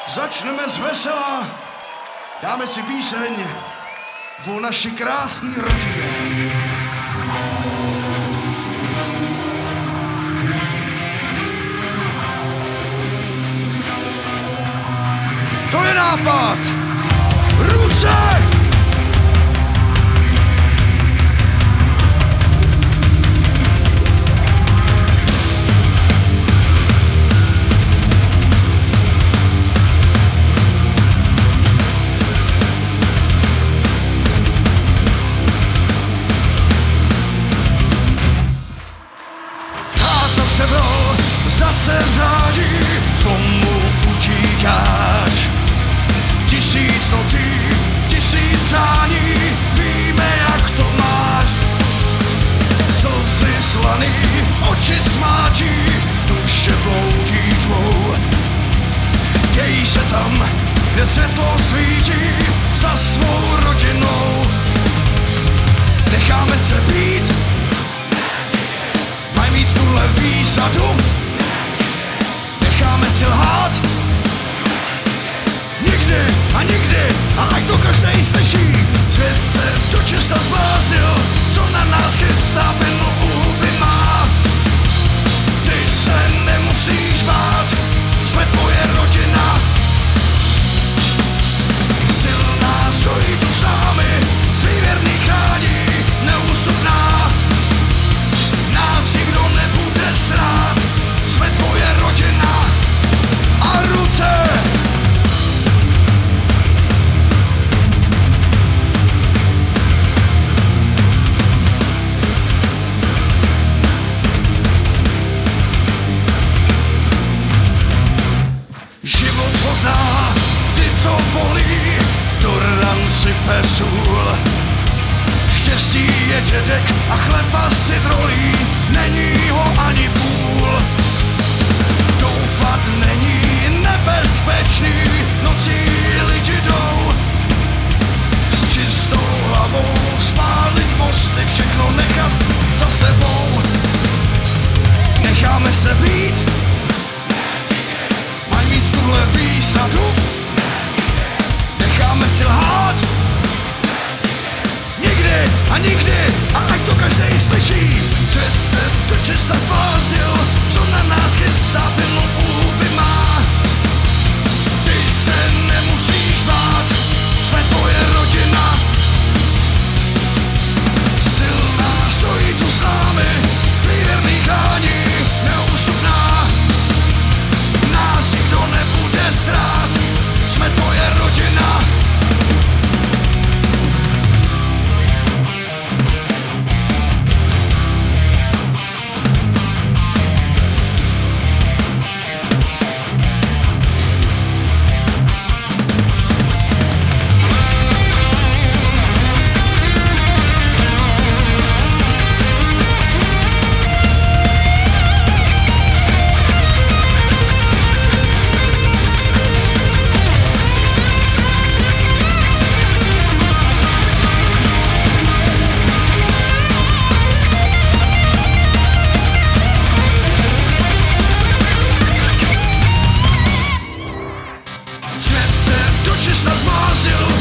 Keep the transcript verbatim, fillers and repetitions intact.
Začneme z vesela, dáme si píseň o naší krásný rodině. To je nápad! Ruce! Zase září, tomu utíkáš. Tisíc nocí, tisíc přání, víme, jak to máš. Slzy slaný, oči smáčí, duše bloudí tvou. Děj se tam, kde světlo svítí, za svou rodinou. Necháme se být, maj mít tuhle výsadu. Necháme si lhát nikdy a nikdy, a ať to každej slyší. Svět se do čista zbláznil, co na nás chystá, penu úby má. Ty se nemusíš bát, jsme tvoje rodina. Silná stojí tu s námi, svý věrný chrání, neústupná. Nás nikdo nebude srát, jsme tvoje rodina. A ruce! Život pozná, ty to bolí, do ran sype sůl. Štěstí je dědek a chleba si drolí, není ho ani půl. Doufat není nebezpečný, nocí lidi jdou s čistou hlavou, spálit mosty, všechno nechat za sebou. Necháme se být, maj mít tuhle výsadu. Necháme si lhát nikdy a nikdy, a ať to každej slyší. Svět se do čista zbláznil, co na nás chystá, penu úby má. Ty se nemusíš bát, jsme tvoje rodina. Silná stojí tu s námi, svý věrný chrání, neústupná. Nás nikdo nebude srát, jsme tvoje rodina. Čista zblázil,